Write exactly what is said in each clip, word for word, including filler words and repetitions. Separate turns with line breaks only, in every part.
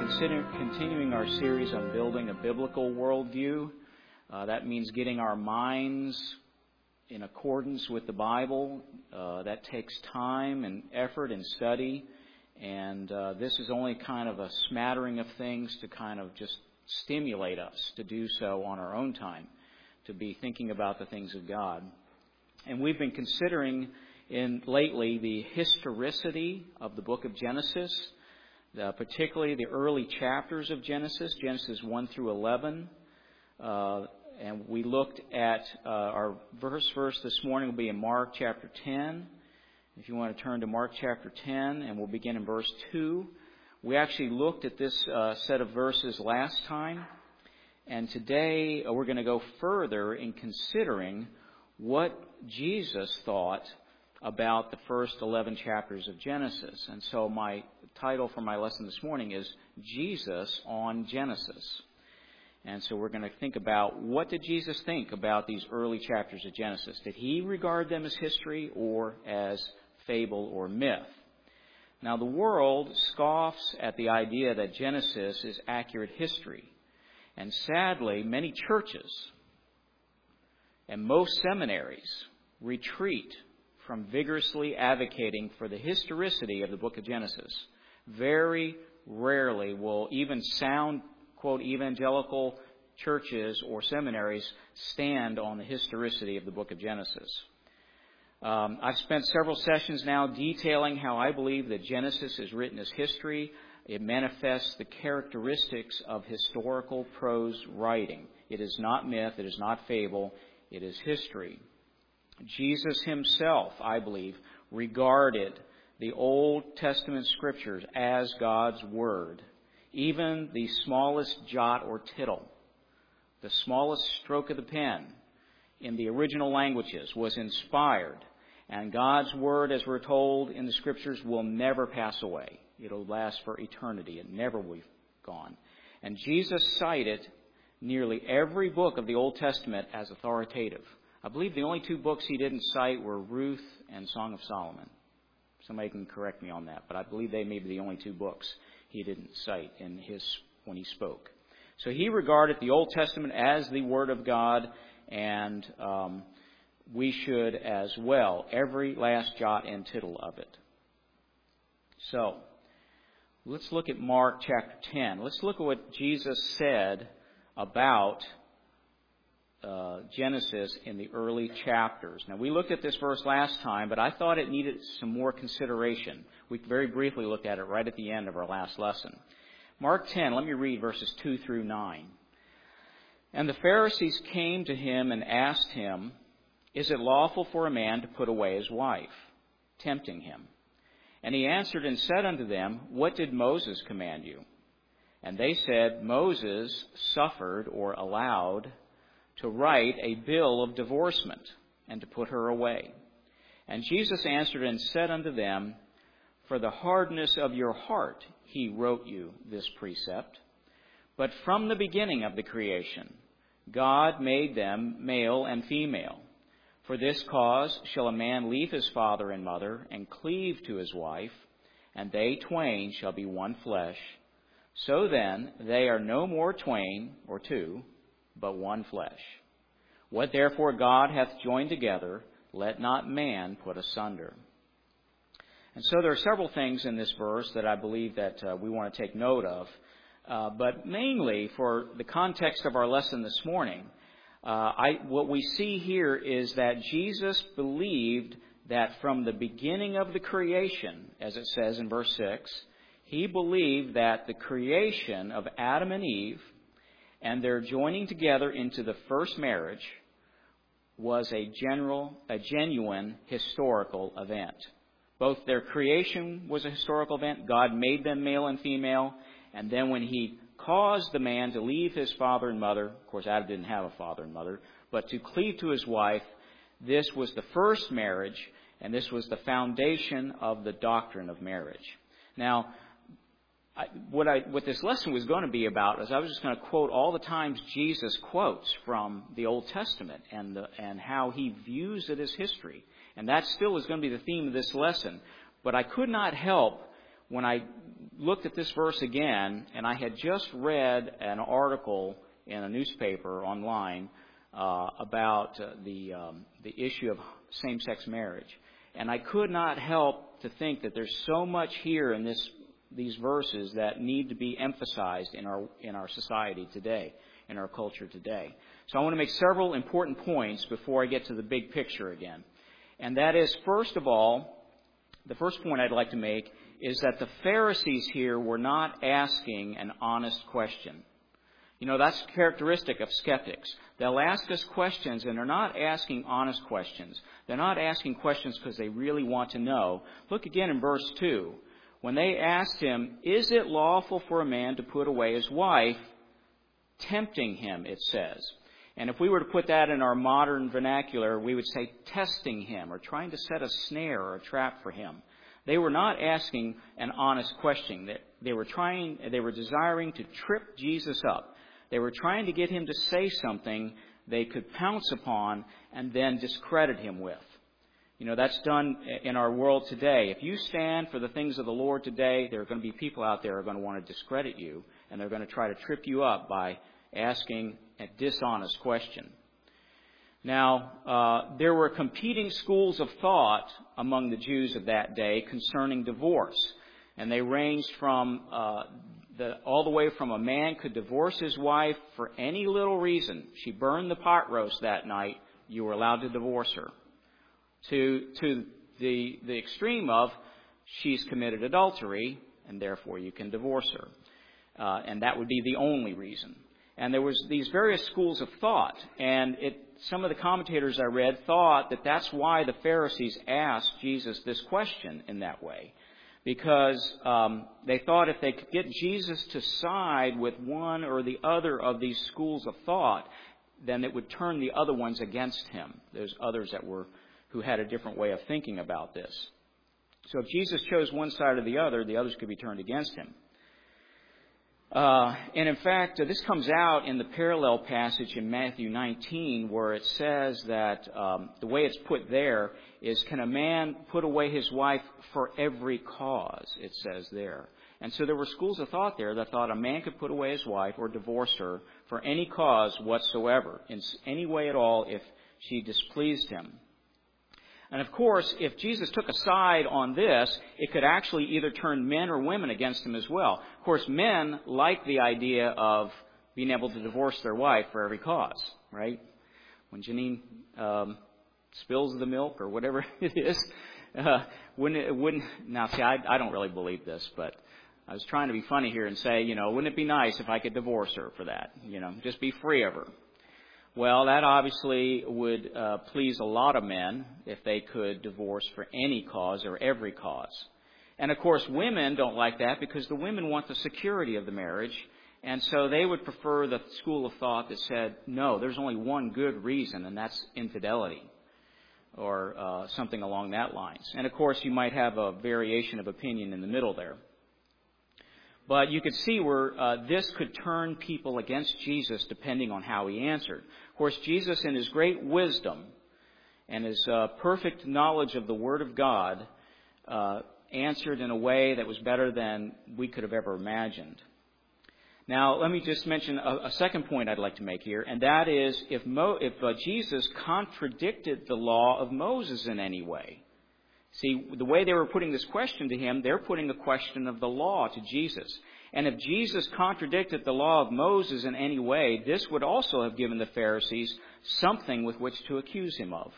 consider, continuing our series on building a biblical worldview. Uh, that means getting our minds in accordance with the Bible. Uh, that takes time and effort and study. And uh, this is only kind of a smattering of things to kind of just stimulate us to do so on our own time, to be thinking about the things of God. And we've been considering in lately the historicity of the book of Genesis, uh, particularly the early chapters of Genesis, Genesis one through eleven. Uh, and we looked at uh, our verse verse this morning will be in Mark chapter ten. If you want to turn to Mark chapter ten, and we'll begin in verse two. We actually looked at this uh, set of verses last time, and today uh, we're going to go further in considering what Jesus thought about the first eleven chapters of Genesis. And so my title for my lesson this morning is Jesus on Genesis. And so we're going to think about, what did Jesus think about these early chapters of Genesis? Did he regard them as history or as fable or myth? Now, the world scoffs at the idea that Genesis is accurate history. And sadly, many churches and most seminaries retreat from vigorously advocating for the historicity of the book of Genesis. Very rarely will even sound, quote, evangelical churches or seminaries stand on the historicity of the book of Genesis. Um, I've spent several sessions now detailing how I believe that Genesis is written as history. It manifests the characteristics of historical prose writing. It is not myth. It is not fable. It is history. Jesus himself, I believe, regarded the Old Testament scriptures as God's word. Even the smallest jot or tittle, the smallest stroke of the pen in the original languages was inspired. And God's word, as we're told in the scriptures, will never pass away. It'll last for eternity. It never will be gone. And Jesus cited nearly every book of the Old Testament as authoritative. I believe the only two books he didn't cite were Ruth and Song of Solomon. Somebody can correct me on that, but I believe they may be the only two books he didn't cite in his when he spoke. So he regarded the Old Testament as the Word of God, and um, we should as well, every last jot and tittle of it. So let's look at Mark chapter ten. Let's look at what Jesus said about Uh, Genesis in the early chapters. Now, we looked at this verse last time, but I thought it needed some more consideration. We very briefly looked at it right at the end of our last lesson. Mark ten, let me read verses two through nine. And the Pharisees came to him and asked him, "Is it lawful for a man to put away his wife?" Tempting him. And he answered and said unto them, "What did Moses command you?" And they said, "Moses suffered," or allowed, "to write a bill of divorcement, and to put her away." And Jesus answered and said unto them, "For the hardness of your heart he wrote you this precept. But from the beginning of the creation, God made them male and female. For this cause shall a man leave his father and mother, and cleave to his wife, and they twain shall be one flesh. So then they are no more twain, or two, but one flesh. What therefore God hath joined together, let not man put asunder." And so there are several things in this verse that I believe that uh, we want to take note of. Uh, but mainly for the context of our lesson this morning, uh, I, what we see here is that Jesus believed that from the beginning of the creation, as it says in verse six, he believed that the creation of Adam and Eve and their joining together into the first marriage was a general, a genuine historical event. Both their creation was a historical event. God made them male and female. And then when he caused the man to leave his father and mother, of course Adam didn't have a father and mother, but to cleave to his wife, this was the first marriage, and this was the foundation of the doctrine of marriage. Now, I, what, I, what this lesson was going to be about is I was just going to quote all the times Jesus quotes from the Old Testament and, the, and how he views it as history. And that still is going to be the theme of this lesson. But I could not help when I looked at this verse again, and I had just read an article in a newspaper online uh, about uh, the um, the issue of same-sex marriage, and I could not help to think that there's so much here in this these verses that need to be emphasized in our in our society today, in our culture today. So I want to make several important points before I get to the big picture again. And that is, first of all, the first point I'd like to make is that the Pharisees here were not asking an honest question. You know, that's characteristic of skeptics. They'll ask us questions, and they're not asking honest questions. They're not asking questions because they really want to know. Look again in verse two. When they asked him, "Is it lawful for a man to put away his wife?" Tempting him, it says. And if we were to put that in our modern vernacular, we would say testing him or trying to set a snare or a trap for him. They were not asking an honest question. They were trying, they were desiring to trip Jesus up. They were trying to get him to say something they could pounce upon and then discredit him with. You know, that's done in our world today. If you stand for the things of the Lord today, there are going to be people out there who are going to want to discredit you, and they're going to try to trip you up by asking a dishonest question. Now, uh, there were competing schools of thought among the Jews of that day concerning divorce, and they ranged from uh, the, all the way from a man could divorce his wife for any little reason. She burned the pot roast that night, you were allowed to divorce her. To to the the extreme of she's committed adultery and therefore you can divorce her, uh, and that would be the only reason. And there was these various schools of thought, and it some of the commentators I read thought that that's why the Pharisees asked Jesus this question in that way, because um, they thought if they could get Jesus to side with one or the other of these schools of thought, then it would turn the other ones against him. There's others that were who had a different way of thinking about this. So if Jesus chose one side or the other, the others could be turned against him. Uh, and in fact, uh, this comes out in the parallel passage in Matthew nineteen, where it says that um, the way it's put there is, can a man put away his wife for every cause, it says there. And so there were schools of thought there that thought a man could put away his wife or divorce her for any cause whatsoever, in any way at all, if she displeased him. And of course, if Jesus took a side on this, it could actually either turn men or women against him as well. Of course, men like the idea of being able to divorce their wife for every cause, right? When Janine um, spills the milk or whatever it is, uh, wouldn't it, wouldn't, now see, I, I don't really believe this, but I was trying to be funny here and say, you know, wouldn't it be nice if I could divorce her for that? You know, just be free of her. Well, that obviously would uh, please a lot of men if they could divorce for any cause or every cause. And of course, women don't like that because the women want the security of the marriage. And so they would prefer the school of thought that said, no, there's only one good reason, and that's infidelity, or uh, something along that lines. And of course, you might have a variation of opinion in the middle there. But you could see where uh, this could turn people against Jesus depending on how he answered. Of course, Jesus, in his great wisdom and his uh, perfect knowledge of the Word of God, uh, answered in a way that was better than we could have ever imagined. Now, let me just mention a, a second point I'd like to make here, and that is if, Mo, if uh, Jesus contradicted the law of Moses in any way. See, the way they were putting this question to him, they're putting a question of the law to Jesus. And if Jesus contradicted the law of Moses in any way, this would also have given the Pharisees something with which to accuse him of.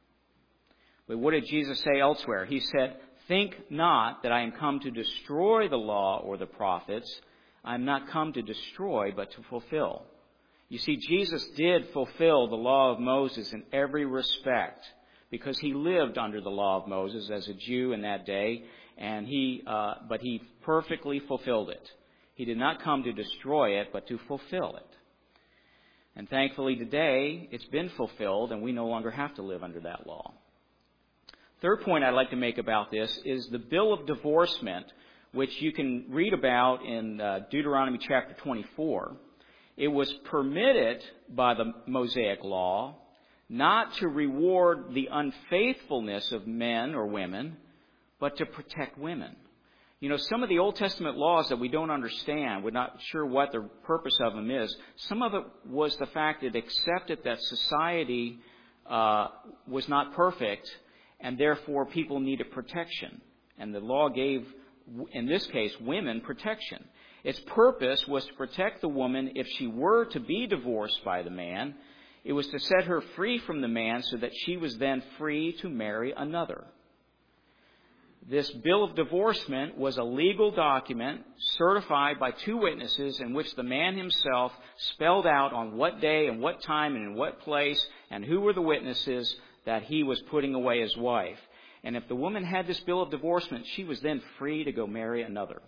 But what did Jesus say elsewhere? He said, "Think not that I am come to destroy the law or the prophets. I am not come to destroy, but to fulfill." You see, Jesus did fulfill the law of Moses in every respect, because he lived under the law of Moses as a Jew in that day, and he, uh, but he perfectly fulfilled it. He did not come to destroy it, but to fulfill it. And thankfully today, it's been fulfilled, and we no longer have to live under that law. Third point I'd like to make about this is the bill of divorcement, which you can read about in uh, Deuteronomy chapter twenty-four. It was permitted by the Mosaic law not to reward the unfaithfulness of men or women, but to protect women. You know, some of the Old Testament laws that we don't understand, we're not sure what the purpose of them is, some of it was the fact that it accepted that society uh, was not perfect, and therefore people needed protection. And the law gave, in this case, women protection. Its purpose was to protect the woman if she were to be divorced by the man. It was to set her free from the man so that she was then free to marry another. This bill of divorcement was a legal document certified by two witnesses in which the man himself spelled out on what day and what time and in what place and who were the witnesses that he was putting away his wife. And if the woman had this bill of divorcement, she was then free to go marry another.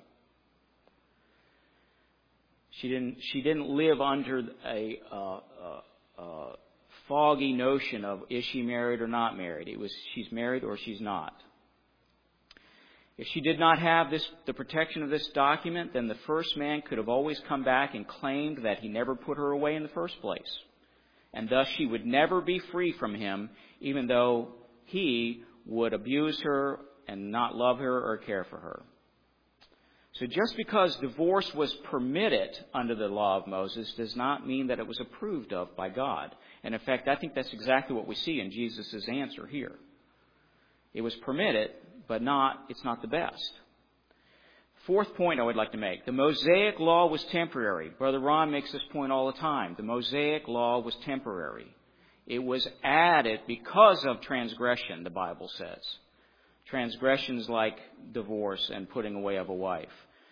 She didn't, she didn't live under a, uh, uh, uh, foggy notion of is she married or not married. It was she's married or she's not. If she did not have this, the protection of this document, then the first man could have always come back and claimed that he never put her away in the first place. And thus she would never be free from him, even though he would abuse her and not love her or care for her. So just because divorce was permitted under the law of Moses does not mean that it was approved of by God. And in fact, I think that's exactly what we see in Jesus' answer here. It was permitted, but not, it's not the best. Fourth point I would like to make. The Mosaic law was temporary. Brother Ron makes this point all the time. The Mosaic law was temporary. It was added because of transgression, the Bible says. Transgressions like divorce and putting away of a wife.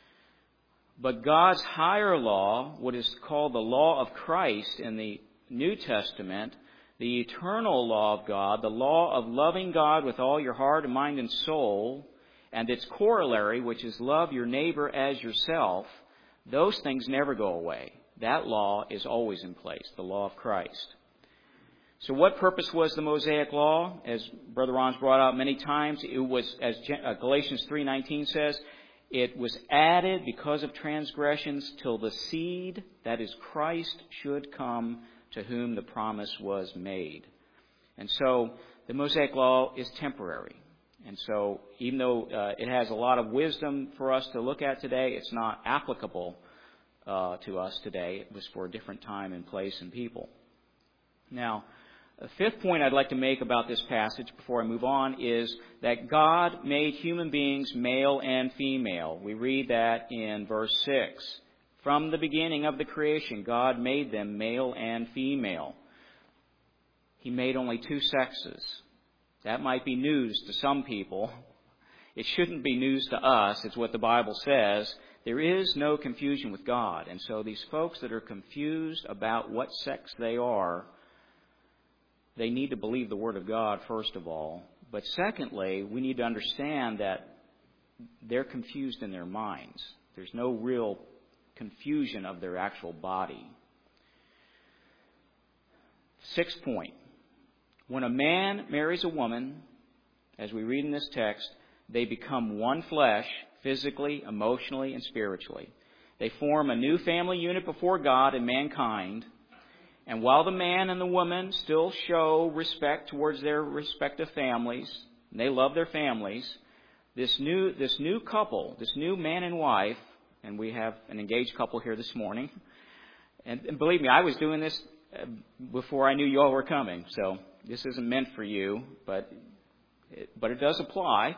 But God's higher law, what is called the law of Christ in the New Testament, the eternal law of God, the law of loving God with all your heart and mind and soul, and its corollary, which is love your neighbor as yourself, those things never go away. That law is always in place, the law of Christ. So what purpose was the Mosaic law? As Brother Ron's brought out many times, it was, as Galatians three nineteen says, it was added because of transgressions till the seed, that is Christ, should come, to whom the promise was made. And so the Mosaic law is temporary. And so even though uh, it has a lot of wisdom for us to look at today, it's not applicable uh, to us today. It was for a different time and place and people. Now, the fifth point I'd like to make about this passage before I move on is that God made human beings male and female. We read that in verse six. From the beginning of the creation, God made them male and female. He made only two sexes. That might be news to some people. It shouldn't be news to us. It's what the Bible says. There is no confusion with God. And so these folks that are confused about what sex they are, they need to believe the Word of God, first of all. But secondly, we need to understand that they're confused in their minds. There's no real confusion of their actual body. Sixth point. When a man marries a woman, as we read in this text, they become one flesh, physically, emotionally, and spiritually. They form a new family unit before God and mankind. And while the man and the woman still show respect towards their respective families, and they love their families, this new, this new couple, this new man and wife, and we have an engaged couple here this morning. And, and believe me, I was doing this before I knew you all were coming. So this isn't meant for you, but it, but it does apply.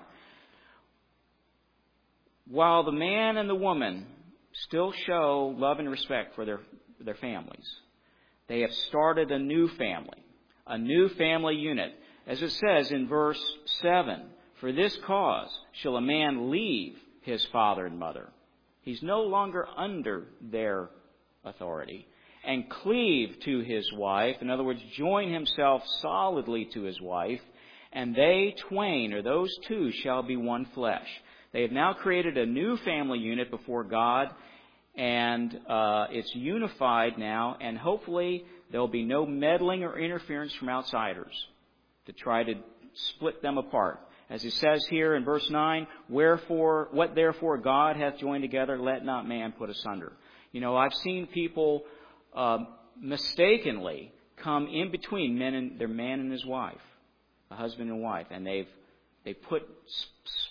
While the man and the woman still show love and respect for their, their families, they have started a new family, a new family unit. As it says in verse seven, for this cause shall a man leave his father and mother. He's no longer under their authority. And cleave to his wife. In other words, join himself solidly to his wife. And they twain, or those two, shall be one flesh. They have now created a new family unit before God. And uh, it's unified now. And hopefully there will be no meddling or interference from outsiders to try to split them apart. As it says here in verse nine, wherefore, what therefore God hath joined together, let not man put asunder. You know, I've seen people uh, mistakenly come in between men and their man and his wife, a husband and wife, and they've they put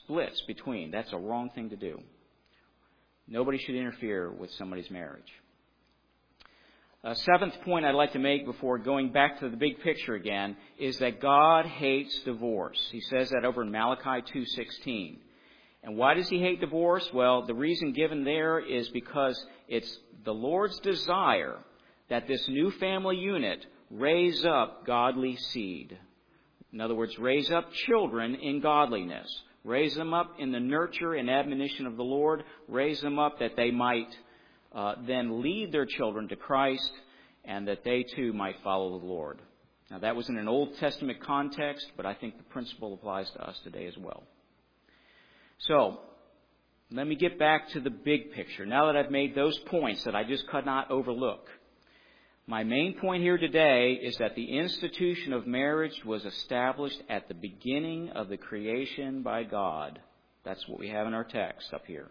splits between. That's a wrong thing to do. Nobody should interfere with somebody's marriage. A seventh point I'd like to make before going back to the big picture again is that God hates divorce. He says that over in Malachi two sixteen. And why does he hate divorce? Well, the reason given there is because it's the Lord's desire that this new family unit raise up godly seed. In other words, raise up children in godliness. Raise them up in the nurture and admonition of the Lord. Raise them up that they might uh, then lead their children to Christ and that they too might follow the Lord. Now, that was in an Old Testament context, but I think the principle applies to us today as well. So, let me get back to the big picture. Now that I've made those points that I just could not overlook, my main point here today is that the institution of marriage was established at the beginning of the creation by God. That's what we have in our text up here.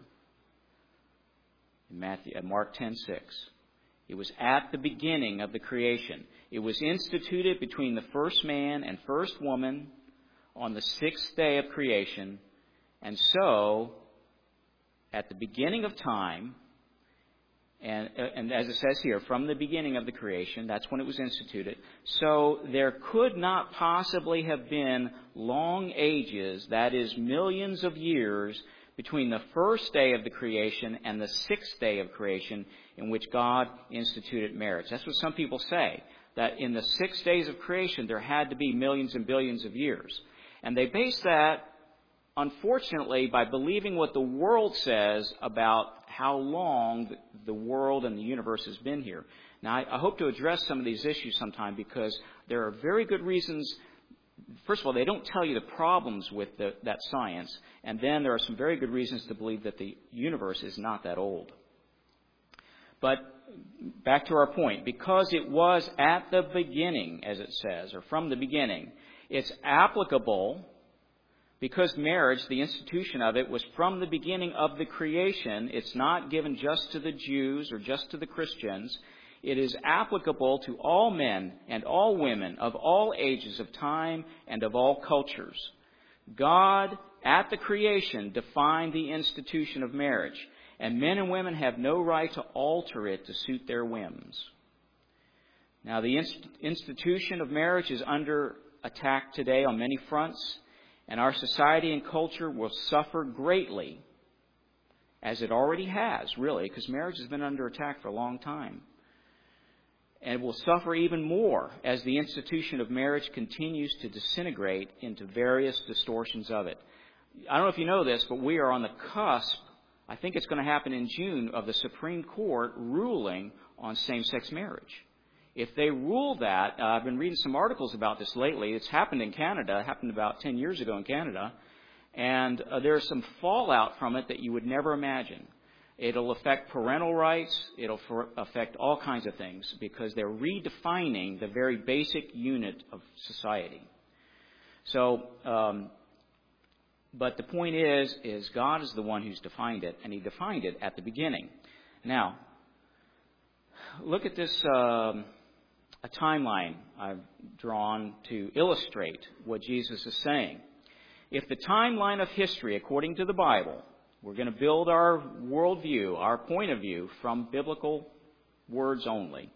In Matthew, uh, Mark ten six. It was at the beginning of the creation. It was instituted between the first man and first woman on the sixth day of creation. And so, at the beginning of time, and, and as it says here, from the beginning of the creation, that's when it was instituted. So there could not possibly have been long ages, that is millions of years, between the first day of the creation and the sixth day of creation in which God instituted marriage. That's what some people say, that in the six days of creation there had to be millions and billions of years. And they base that, unfortunately, by believing what the world says about how long the world and the universe has been here. Now, I, I hope to address some of these issues sometime because there are very good reasons. First of all, they don't tell you the problems with the, that science. And then there are some very good reasons to believe that the universe is not that old. But back to our point. Because it was at the beginning, as it says, or from the beginning, it's applicable. Because marriage, the institution of it, was from the beginning of the creation. It's not given just to the Jews or just to the Christians. It is applicable to all men and all women of all ages of time and of all cultures. God, at the creation, defined the institution of marriage, and men and women have no right to alter it to suit their whims. Now, the inst- institution of marriage is under attack today on many fronts. And our society and culture will suffer greatly, as it already has, really, because marriage has been under attack for a long time. And it will suffer even more as the institution of marriage continues to disintegrate into various distortions of it. I don't know if you know this, but we are on the cusp, I think it's going to happen in June, of the Supreme Court ruling on same-sex marriage. If they rule that, uh, I've been reading some articles about this lately. It's happened in Canada. It happened about ten years ago in Canada. And uh, there's some fallout from it that you would never imagine. It'll affect parental rights. It'll for- affect all kinds of things because they're redefining the very basic unit of society. So, um, but the point is, is God is the one who's defined it, and He defined it at the beginning. Now, look at this... Um, A timeline I've drawn to illustrate what Jesus is saying. If the timeline of history, according to the Bible, we're going to build our worldview, our point of view, from biblical words only.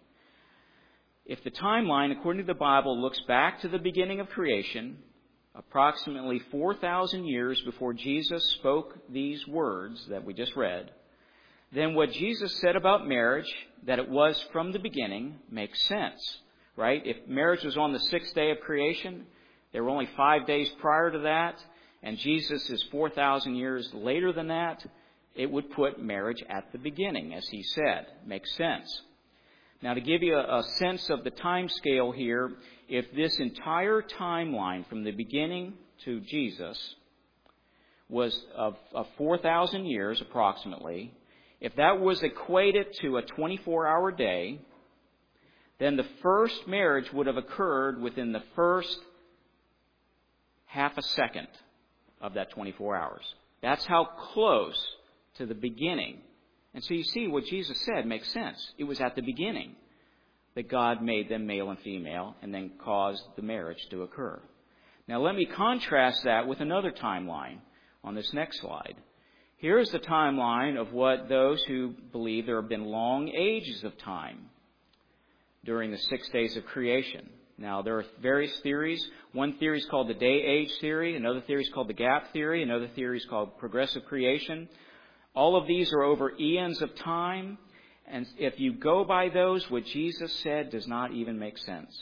If the timeline, according to the Bible, looks back to the beginning of creation, approximately four thousand years before Jesus spoke these words that we just read, then what Jesus said about marriage, that it was from the beginning, makes sense, right? If marriage was on the sixth day of creation, there were only five days prior to that, and Jesus is four thousand years later than that, it would put marriage at the beginning, as He said. Makes sense. Now, to give you a, a sense of the time scale here, if this entire timeline from the beginning to Jesus was of, of four thousand years approximately, if that was equated to a twenty-four hour day, then the first marriage would have occurred within the first half a second of that twenty-four hours. That's how close to the beginning. And so you see what Jesus said makes sense. It was at the beginning that God made them male and female and then caused the marriage to occur. Now let me contrast that with another timeline, on this next slide. Here is the timeline of what those who believe there have been long ages of time during the six days of creation. Now, there are various theories. One theory is called the day-age theory. Another theory is called the gap theory. Another theory is called progressive creation. All of these are over eons of time. And if you go by those, what Jesus said does not even make sense.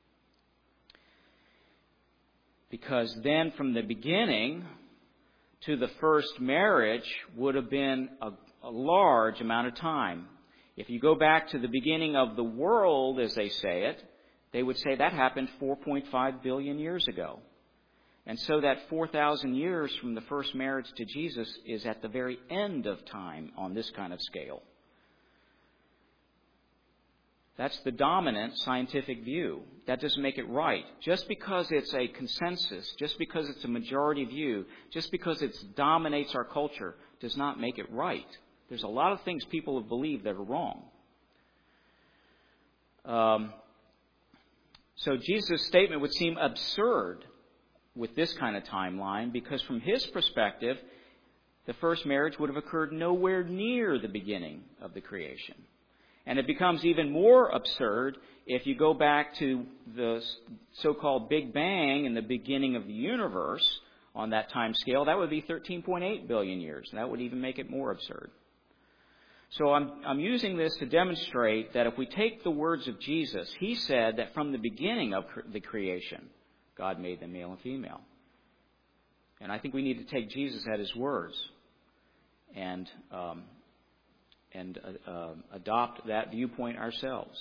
Because then from the beginning to the first marriage would have been a, a large amount of time. If you go back to the beginning of the world, as they say it, they would say that happened four point five billion years ago. And so that four thousand years from the first marriage to Jesus is at the very end of time on this kind of scale. That's the dominant scientific view. That doesn't make it right. Just because it's a consensus, just because it's a majority view, just because it dominates our culture, does not make it right. There's a lot of things people have believed that are wrong. Um, so Jesus' statement would seem absurd with this kind of timeline, because from his perspective, the first marriage would have occurred nowhere near the beginning of the creation. And it becomes even more absurd if you go back to the so-called Big Bang in the beginning of the universe on that time scale. That would be thirteen point eight billion years. And that would even make it more absurd. So I'm, I'm using this to demonstrate that if we take the words of Jesus, he said that from the beginning of the creation, God made them male and female. And I think we need to take Jesus at his words and um, and uh, uh, adopt that viewpoint ourselves.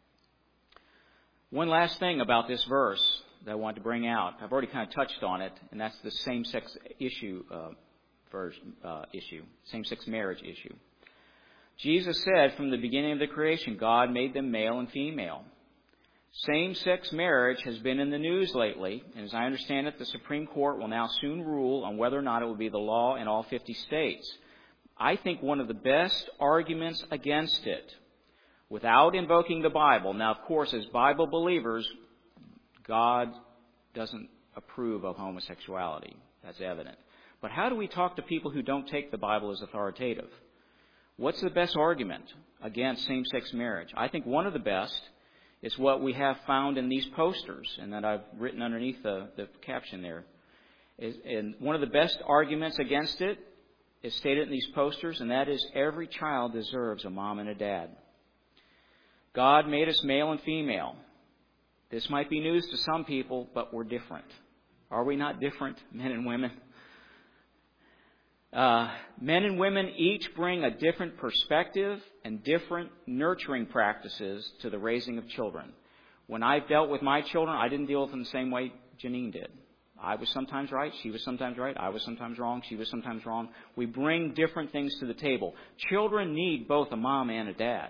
One last thing about this verse that I want to bring out. I've already kind of touched on it, and that's the same-sex issue, uh, verse, uh, issue, same-sex marriage issue. Jesus said from the beginning of the creation, God made them male and female. Same-sex marriage has been in the news lately, and as I understand it, the Supreme Court will now soon rule on whether or not it will be the law in all fifty states. I think one of the best arguments against it, without invoking the Bible, now, of course, as Bible believers, God doesn't approve of homosexuality. That's evident. But how do we talk to people who don't take the Bible as authoritative? What's the best argument against same-sex marriage? I think one of the best is what we have found in these posters, and that I've written underneath the, the caption there. Is, and one of the best arguments against it is stated in these posters, and that is every child deserves a mom and a dad. God made us male and female. This might be news to some people, but we're different. Are we not different, men and women? Uh, men and women each bring a different perspective and different nurturing practices to the raising of children. When I dealt with my children, I didn't deal with them the same way Janine did. I was sometimes right, she was sometimes right, I was sometimes wrong, she was sometimes wrong. We bring different things to the table. Children need both a mom and a dad.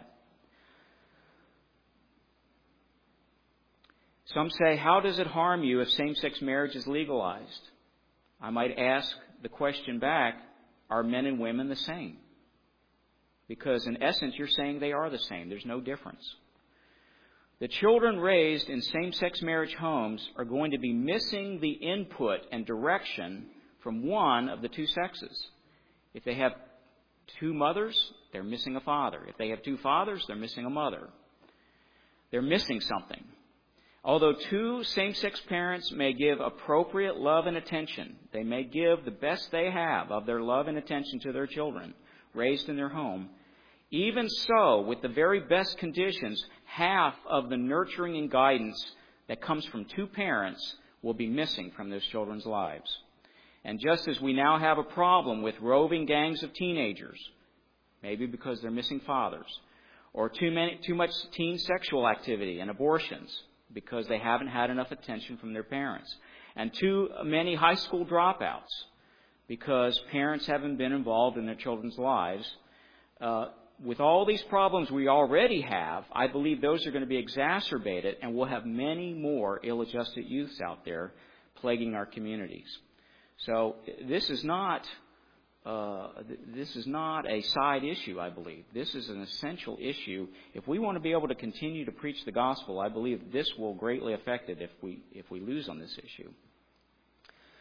Some say, how does it harm you if same-sex marriage is legalized? I might ask the question back, are men and women the same? Because in essence, you're saying they are the same. There's no difference. The children raised in same-sex marriage homes are going to be missing the input and direction from one of the two sexes. If they have two mothers, they're missing a father. If they have two fathers, they're missing a mother. They're missing something. Although two same-sex parents may give appropriate love and attention, they may give the best they have of their love and attention to their children raised in their home, even so, with the very best conditions, half of the nurturing and guidance that comes from two parents will be missing from those children's lives. And just as we now have a problem with roving gangs of teenagers, maybe because they're missing fathers, or too many, too much teen sexual activity and abortions, because they haven't had enough attention from their parents. And too many high school dropouts, because parents haven't been involved in their children's lives. Uh, with all these problems we already have, I believe those are going to be exacerbated, and we'll have many more ill-adjusted youths out there plaguing our communities. So this is not... Uh, this is not a side issue, I believe. This is an essential issue. If we want to be able to continue to preach the gospel, I believe this will greatly affect it if we if we lose on this issue.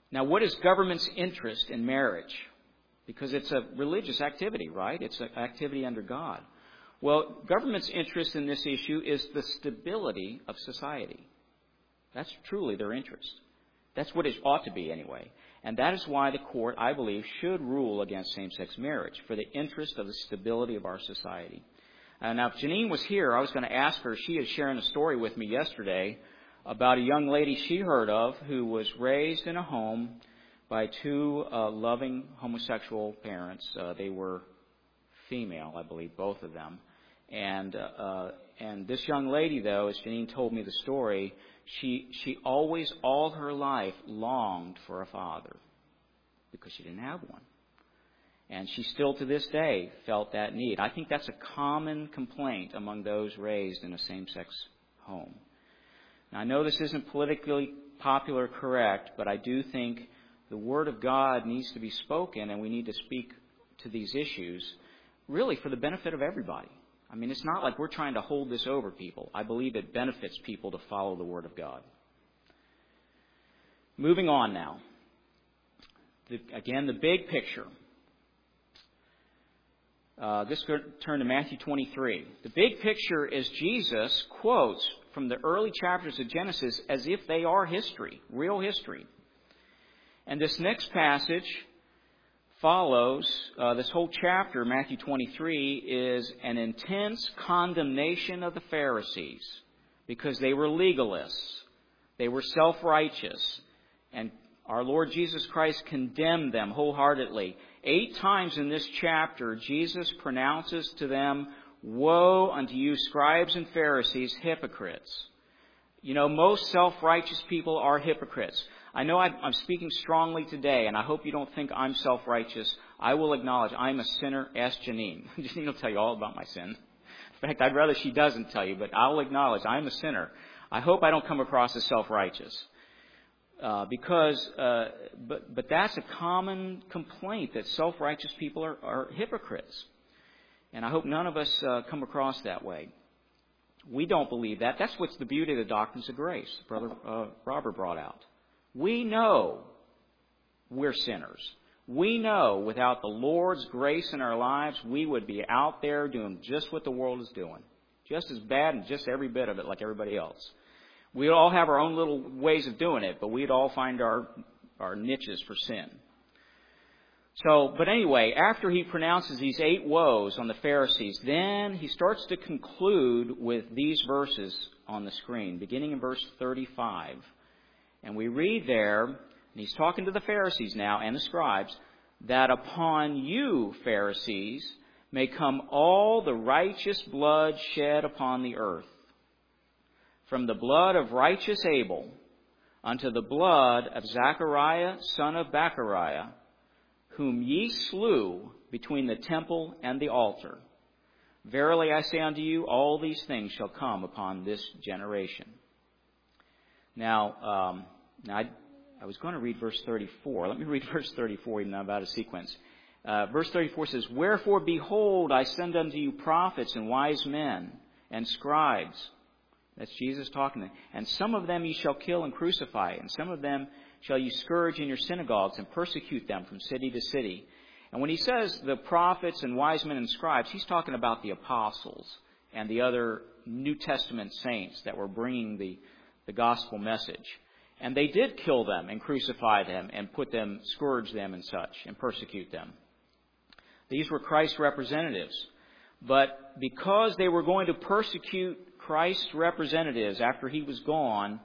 Now, what is government's interest in marriage? Because it's a religious activity, right? It's an activity under God. Well, government's interest in this issue is the stability of society. That's truly their interest. That's what it ought to be anyway. And that is why the court, I believe, should rule against same-sex marriage, for the interest of the stability of our society. Uh, now, if Janine was here, I was going to ask her, she had shared a story with me yesterday about a young lady she heard of who was raised in a home by two uh, loving homosexual parents. Uh, they were female, I believe, both of them. And uh, and this young lady, though, as Janine told me the story, she she always, all her life, longed for a father because she didn't have one. And she still, to this day, felt that need. I think that's a common complaint among those raised in a same-sex home. Now, I know this isn't politically popular correct, but I do think the Word of God needs to be spoken, and we need to speak to these issues really for the benefit of everybody. I mean, it's not like we're trying to hold this over people. I believe it benefits people to follow the Word of God. Moving on now. The, again, the big picture. Uh, this could turn to Matthew twenty-three. The big picture is Jesus quotes from the early chapters of Genesis as if they are history, real history. And this next passage follows, uh, this whole chapter, Matthew twenty-three, is an intense condemnation of the Pharisees because they were legalists. They were self-righteous. And our Lord Jesus Christ condemned them wholeheartedly. Eight times in this chapter, Jesus pronounces to them, "Woe unto you, scribes and Pharisees, hypocrites." You know, most self-righteous people are hypocrites. I know I'm speaking strongly today, and I hope you don't think I'm self-righteous. I will acknowledge I'm a sinner. Ask Janine. Janine will tell you all about my sin. In fact, I'd rather she doesn't tell you, but I'll acknowledge I'm a sinner. I hope I don't come across as self-righteous. Uh, because, uh, but, but that's a common complaint that self-righteous people are, are hypocrites. And I hope none of us uh, come across that way. We don't believe that. That's what's the beauty of the doctrines of grace, Brother uh, Robert brought out. We know we're sinners. We know without the Lord's grace in our lives, we would be out there doing just what the world is doing. Just as bad and just every bit of it like everybody else. We all have our own little ways of doing it, but we'd all find our, our niches for sin. So, but anyway, after he pronounces these eight woes on the Pharisees, then he starts to conclude with these verses on the screen, beginning in verse thirty-five. And we read there, and he's talking to the Pharisees now and the scribes, that upon you, Pharisees, may come all the righteous blood shed upon the earth, from the blood of righteous Abel unto the blood of Zachariah, son of Bachariah, whom ye slew between the temple and the altar. Verily I say unto you, all these things shall come upon this generation. Now, um, now I, I was going to read verse thirty-four. Let me read verse thirty-four, even though I'm out of sequence. Uh, verse thirty-four says, "Wherefore, behold, I send unto you prophets and wise men and scribes." That's Jesus talking to them. "And some of them ye shall kill and crucify, and some of them shall ye scourge in your synagogues and persecute them from city to city." And when he says the prophets and wise men and scribes, he's talking about the apostles and the other New Testament saints that were bringing the, the gospel message. And they did kill them and crucify them and put them, scourge them and such, and persecute them. These were Christ's representatives. But because they were going to persecute Christ's representatives after he was gone,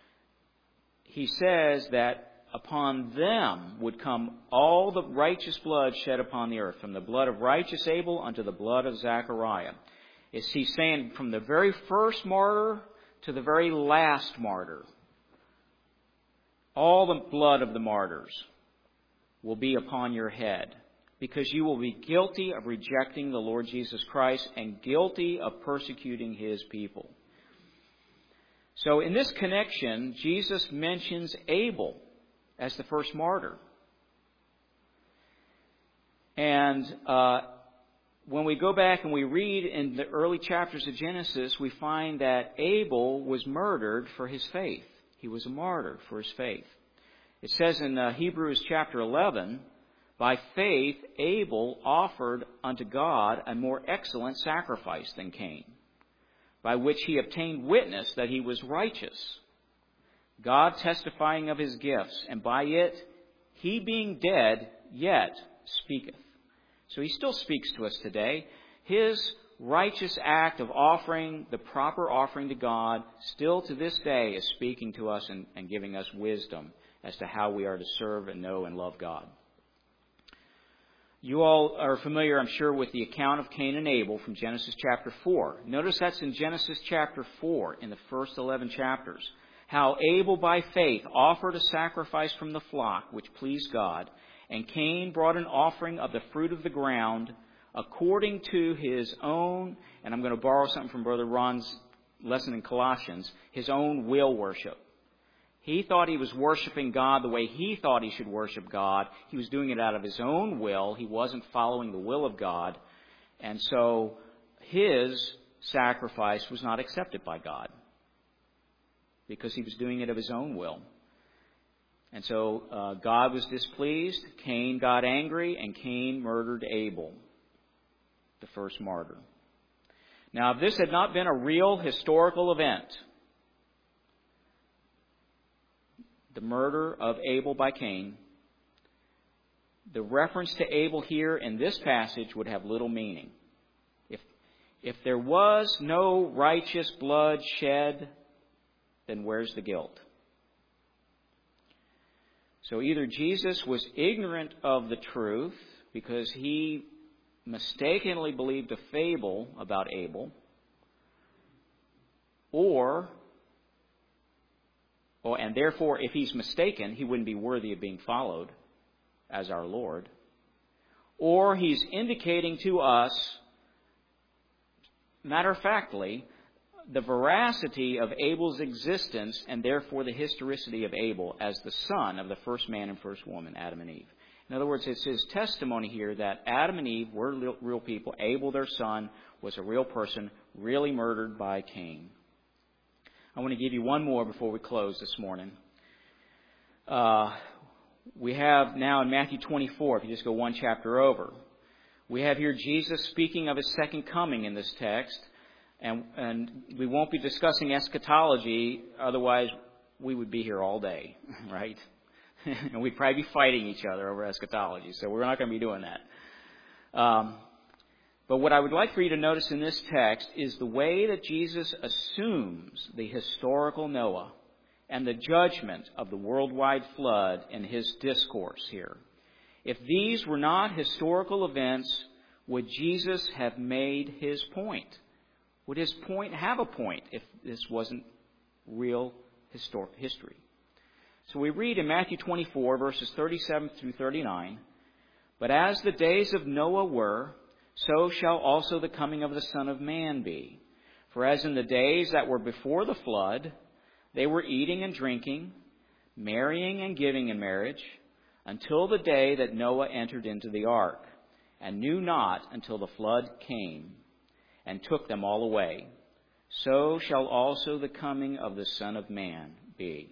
he says that upon them would come all the righteous blood shed upon the earth, from the blood of righteous Abel unto the blood of Zachariah. Is he saying from the very first martyr to the very last martyr, all the blood of the martyrs will be upon your head, because you will be guilty of rejecting the Lord Jesus Christ and guilty of persecuting his people. So in this connection, Jesus mentions Abel as the first martyr. And uh, when we go back and we read in the early chapters of Genesis, we find that Abel was murdered for his faith. He was a martyr for his faith. It says in uh, Hebrews chapter eleven, by faith Abel offered unto God a more excellent sacrifice than Cain, by which he obtained witness that he was righteous, God testifying of his gifts, and by it he being dead yet speaketh. So he still speaks to us today. His righteous act of offering the proper offering to God still to this day is speaking to us and, and giving us wisdom as to how we are to serve and know and love God. You all are familiar, I'm sure, with the account of Cain and Abel from Genesis chapter four. Notice that's in Genesis chapter four, in the first eleven chapters. How Abel by faith offered a sacrifice from the flock which pleased God, and Cain brought an offering of the fruit of the ground according to his own, and I'm going to borrow something from Brother Ron's lesson in Colossians, his own will worship. He thought he was worshiping God the way he thought he should worship God. He was doing it out of his own will. He wasn't following the will of God. And so his sacrifice was not accepted by God because he was doing it of his own will. And so uh, God was displeased. Cain got angry, and Cain murdered Abel, the first martyr. Now, if this had not been a real historical event, the murder of Abel by Cain, the reference to Abel here in this passage would have little meaning. If, if there was no righteous blood shed, then where's the guilt? So either Jesus was ignorant of the truth because he mistakenly believed a fable about Abel, or, oh, and therefore, if he's mistaken, he wouldn't be worthy of being followed as our Lord, or he's indicating to us, matter-of-factly, the veracity of Abel's existence and therefore the historicity of Abel as the son of the first man and first woman, Adam and Eve. In other words, it's his testimony here that Adam and Eve were real people. Abel, their son, was a real person, really murdered by Cain. I want to give you one more before we close this morning. Uh, we have now in Matthew twenty-four, if you just go one chapter over, we have here Jesus speaking of his second coming in this text. And, and we won't be discussing eschatology, otherwise we would be here all day, right? And we'd probably be fighting each other over eschatology, so we're not going to be doing that. Um, but what I would like for you to notice in this text is the way that Jesus assumes the historical Noah and the judgment of the worldwide flood in his discourse here. If these were not historical events, would Jesus have made his point? Would his point have a point if this wasn't real histor- history? So we read in Matthew twenty-four, verses thirty-seven through thirty-nine, "But as the days of Noah were, so shall also the coming of the Son of Man be. For as in the days that were before the flood, they were eating and drinking, marrying and giving in marriage, until the day that Noah entered into the ark, and knew not until the flood came, and took them all away. So shall also the coming of the Son of Man be."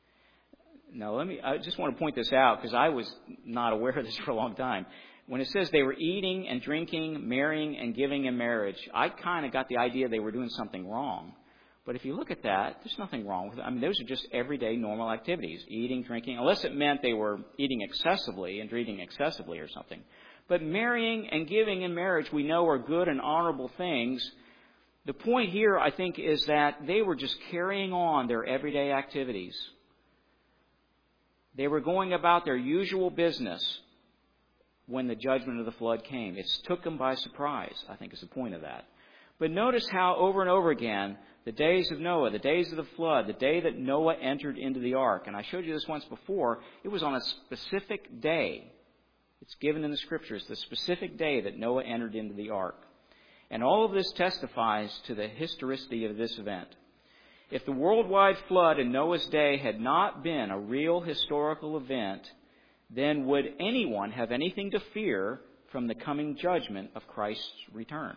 Now, let me, I just want to point this out because I was not aware of this for a long time. When it says they were eating and drinking, marrying and giving in marriage, I kind of got the idea they were doing something wrong. But if you look at that, there's nothing wrong with it. I mean, those are just everyday normal activities, eating, drinking, unless it meant they were eating excessively and drinking excessively or something. But marrying and giving in marriage we know are good and honorable things. The point here, I think, is that they were just carrying on their everyday activities. They were going about their usual business when the judgment of the flood came. It took them by surprise, I think is the point of that. But notice how over and over again, the days of Noah, the days of the flood, the day that Noah entered into the ark, and I showed you this once before, it was on a specific day. It's given in the Scriptures, the specific day that Noah entered into the ark. And all of this testifies to the historicity of this event. If the worldwide flood in Noah's day had not been a real historical event, then would anyone have anything to fear from the coming judgment of Christ's return?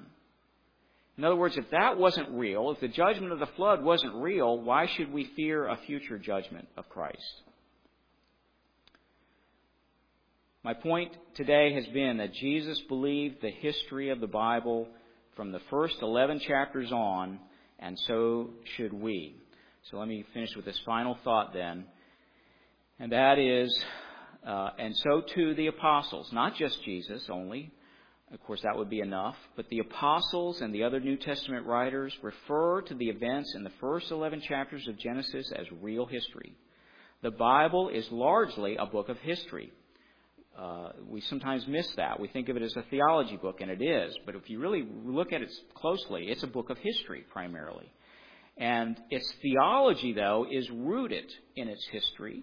In other words, if that wasn't real, if the judgment of the flood wasn't real, why should we fear a future judgment of Christ? My point today has been that Jesus believed the history of the Bible from the first eleven chapters on, and so should we. So let me finish with this final thought then. And that is, uh, and so too the apostles, not just Jesus only. Of course, that would be enough. But the apostles and the other New Testament writers refer to the events in the first eleven chapters of Genesis as real history. The Bible is largely a book of history. Uh, we sometimes miss that. We think of it as a theology book, and it is. But if you really look at it closely, it's a book of history primarily. And its theology, though, is rooted in its history.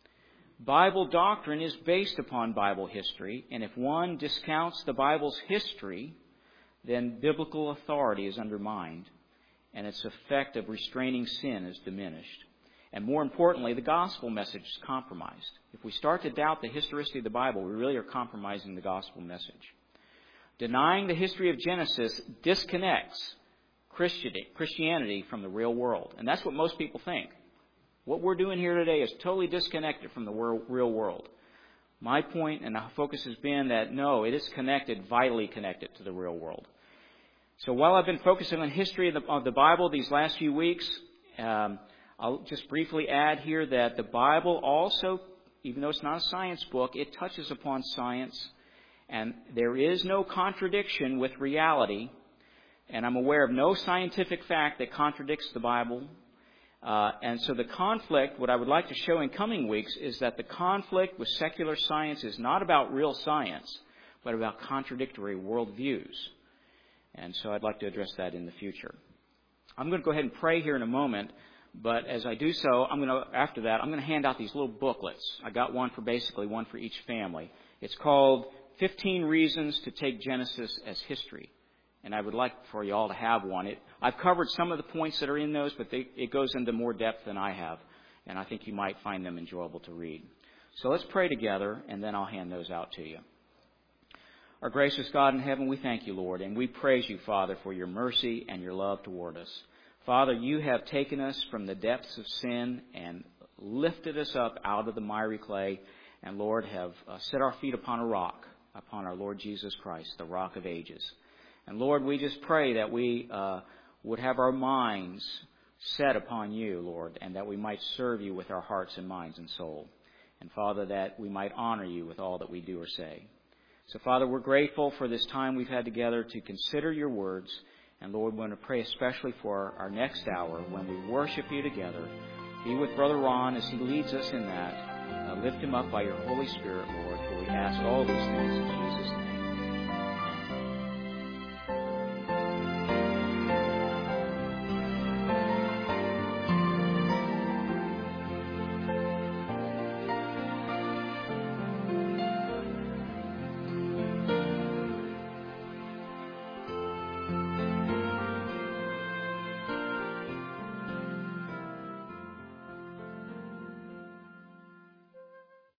Bible doctrine is based upon Bible history, and if one discounts the Bible's history, then biblical authority is undermined, and its effect of restraining sin is diminished. And more importantly, the gospel message is compromised. If we start to doubt the historicity of the Bible, we really are compromising the gospel message. Denying the history of Genesis disconnects Christianity from the real world, and that's what most people think. What we're doing here today is totally disconnected from the real world. My point and the focus has been that, no, it is connected, vitally connected to the real world. So while I've been focusing on history of the, of the Bible these last few weeks, um, I'll just briefly add here that the Bible also, even though it's not a science book, it touches upon science. And there is no contradiction with reality. And I'm aware of no scientific fact that contradicts the Bible. Uh, and so the conflict, what I would like to show in coming weeks, is that the conflict with secular science is not about real science, but about contradictory worldviews. And so I'd like to address that in the future. I'm going to go ahead and pray here in a moment, but as I do so, I'm going to, after that, I'm going to hand out these little booklets. I got one for basically one for each family. It's called fifteen Reasons to Take Genesis as History. And I would like for you all to have one. It, I've covered some of the points that are in those, but they, it goes into more depth than I have. And I think you might find them enjoyable to read. So let's pray together, and then I'll hand those out to you. Our gracious God in heaven, we thank you, Lord, and we praise you, Father, for your mercy and your love toward us. Father, you have taken us from the depths of sin and lifted us up out of the miry clay, and, Lord, have uh, set our feet upon a rock, upon our Lord Jesus Christ, the rock of ages. And Lord, we just pray that we uh, would have our minds set upon you, Lord, and that we might serve you with our hearts and minds and soul. And Father, that we might honor you with all that we do or say. So Father, we're grateful for this time we've had together to consider your words. And Lord, we want to pray especially for our next hour when we worship you together. Be with Brother Ron as he leads us in that. Uh, lift him up by your Holy Spirit, Lord, for we ask all these things in Jesus' name.